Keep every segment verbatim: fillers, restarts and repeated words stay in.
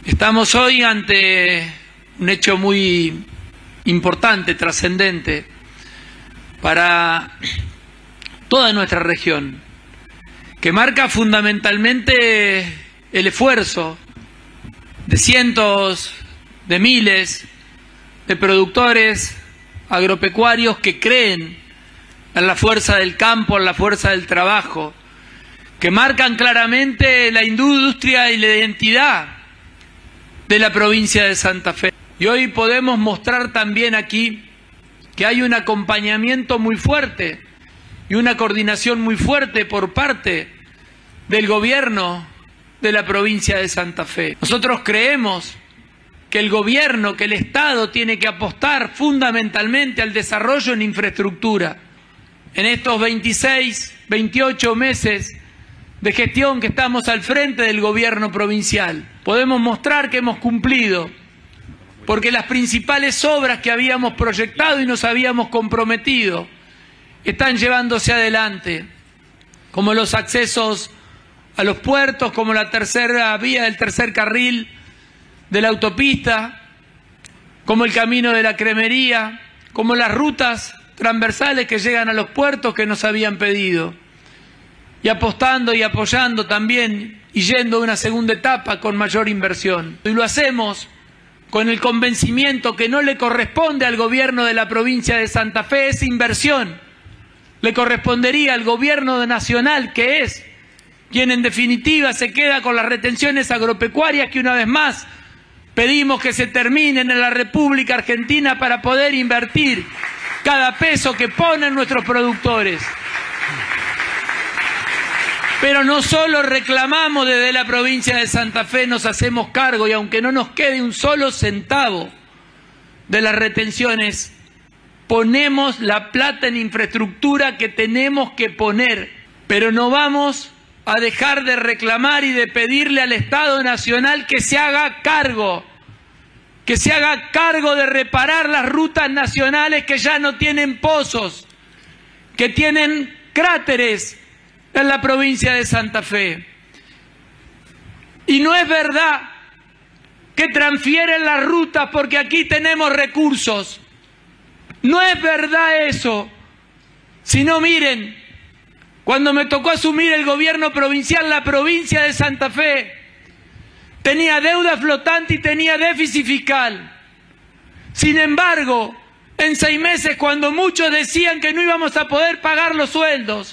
Estamos hoy ante un hecho muy importante, trascendente para toda nuestra región, que marca fundamentalmente el esfuerzo de cientos de miles de productores agropecuarios que creen en la fuerza del campo, en la fuerza del trabajo, que marcan claramente la industria y la identidad de la provincia de Santa Fe. Y hoy podemos mostrar también aquí que hay un acompañamiento muy fuerte y una coordinación muy fuerte por parte del gobierno de la provincia de Santa Fe. Nosotros creemos que el gobierno, que el Estado tiene que apostar fundamentalmente al desarrollo en infraestructura. En estos veintiséis, veintiocho meses de gestión que estamos al frente del gobierno provincial, podemos mostrar que hemos cumplido, porque las principales obras que habíamos proyectado y nos habíamos comprometido están llevándose adelante, como los accesos a los puertos, como la tercera vía del tercer carril de la autopista, como el camino de la cremería, como las rutas transversales que llegan a los puertos que nos habían pedido. Y apostando y apoyando también y yendo a una segunda etapa con mayor inversión. Y lo hacemos con el convencimiento que no le corresponde al gobierno de la provincia de Santa Fe esa inversión. Le correspondería al gobierno nacional, que es quien en definitiva se queda con las retenciones agropecuarias que una vez más pedimos que se terminen en la República Argentina para poder invertir cada peso que ponen nuestros productores. Pero no solo reclamamos desde la provincia de Santa Fe, nos hacemos cargo, y aunque no nos quede un solo centavo de las retenciones, ponemos la plata en infraestructura que tenemos que poner. Pero no vamos a dejar de reclamar y de pedirle al Estado Nacional que se haga cargo, que se haga cargo de reparar las rutas nacionales que ya no tienen pozos, que tienen cráteres en la provincia de Santa Fe. Y no es verdad que transfieren las rutas porque aquí tenemos recursos. No es verdad eso. Si no, miren, cuando me tocó asumir el gobierno provincial, la provincia de Santa Fe tenía deuda flotante y tenía déficit fiscal. Sin embargo, en seis meses, cuando muchos decían que no íbamos a poder pagar los sueldos,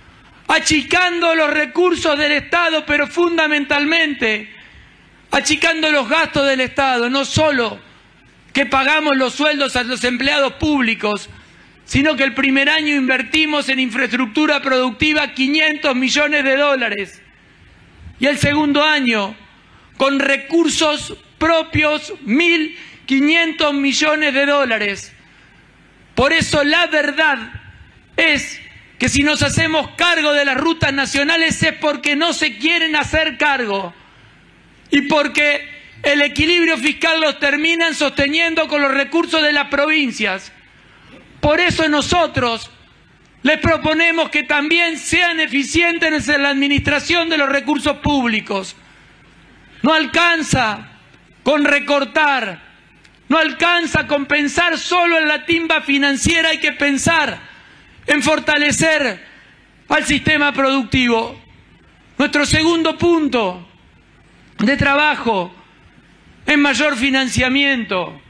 achicando los recursos del Estado, pero fundamentalmente achicando los gastos del Estado, no solo que pagamos los sueldos a los empleados públicos, sino que el primer año invertimos en infraestructura productiva quinientos millones de dólares y el segundo año con recursos propios mil quinientos millones de dólares. Por eso la verdad es que si nos hacemos cargo de las rutas nacionales es porque no se quieren hacer cargo y porque el equilibrio fiscal los terminan sosteniendo con los recursos de las provincias. Por eso nosotros les proponemos que también sean eficientes en la administración de los recursos públicos. No alcanza con recortar, no alcanza con pensar solo en la timba financiera, hay que pensar en fortalecer al sistema productivo. Nuestro segundo punto de trabajo es mayor financiamiento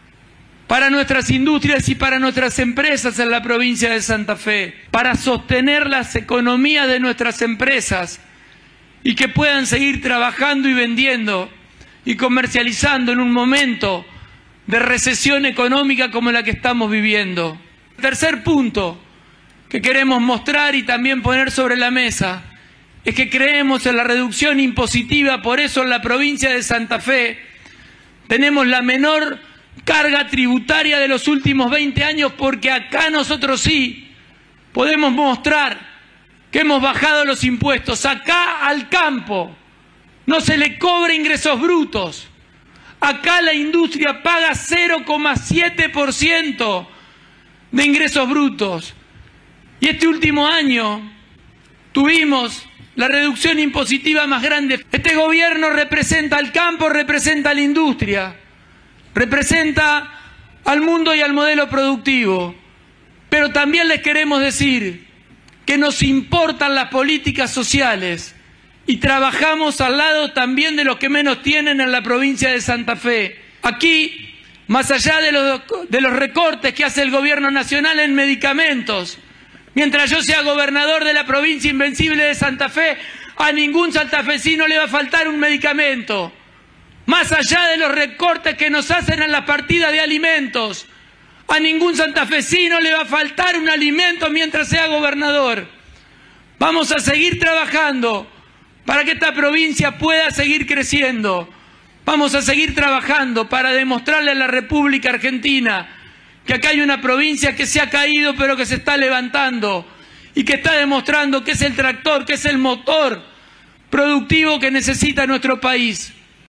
para nuestras industrias y para nuestras empresas en la provincia de Santa Fe, para sostener las economías de nuestras empresas y que puedan seguir trabajando y vendiendo y comercializando en un momento de recesión económica como la que estamos viviendo. Tercer punto que queremos mostrar y también poner sobre la mesa es que creemos en la reducción impositiva. Por eso en la provincia de Santa Fe tenemos la menor carga tributaria de los últimos veinte años, porque acá nosotros sí podemos mostrar que hemos bajado los impuestos. Acá al campo no se le cobra ingresos brutos. Acá la industria paga cero coma siete por ciento de ingresos brutos. Y este último año tuvimos la reducción impositiva más grande. Este gobierno representa al campo, representa a la industria, representa al mundo y al modelo productivo. Pero también les queremos decir que nos importan las políticas sociales y trabajamos al lado también de los que menos tienen en la provincia de Santa Fe. Aquí, más allá de los, de los recortes que hace el gobierno nacional en medicamentos, mientras yo sea gobernador de la provincia invencible de Santa Fe, a ningún santafesino le va a faltar un medicamento. Más allá de los recortes que nos hacen en la partida de alimentos, a ningún santafesino le va a faltar un alimento mientras sea gobernador. Vamos a seguir trabajando para que esta provincia pueda seguir creciendo. Vamos a seguir trabajando para demostrarle a la República Argentina que acá hay una provincia que se ha caído pero que se está levantando y que está demostrando que es el tractor, que es el motor productivo que necesita nuestro país.